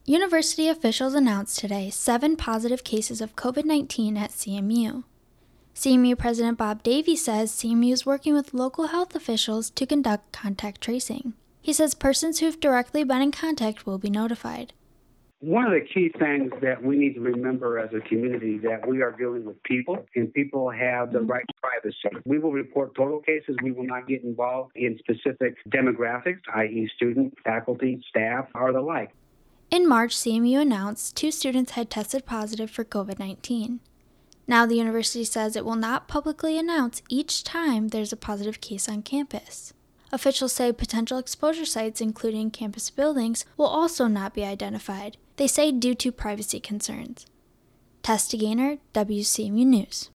University officials announced today 7 positive cases of COVID-19 at CMU. CMU President Bob Davies says CMU is working with local health officials to conduct contact tracing. He says persons who've directly been in contact will be notified. One of the key things that we need to remember as a community that we are dealing with people, and people have the right to privacy. We will report total cases. We will not get involved in specific demographics, i.e. students, faculty, staff, or the like. In March, CMU announced 2 students had tested positive for COVID-19. Now the university says it will not publicly announce each time there's a positive case on campus. Officials say potential exposure sites, including campus buildings, will also not be identified, they say due to privacy concerns. Tessa Gaynor, WCMU News.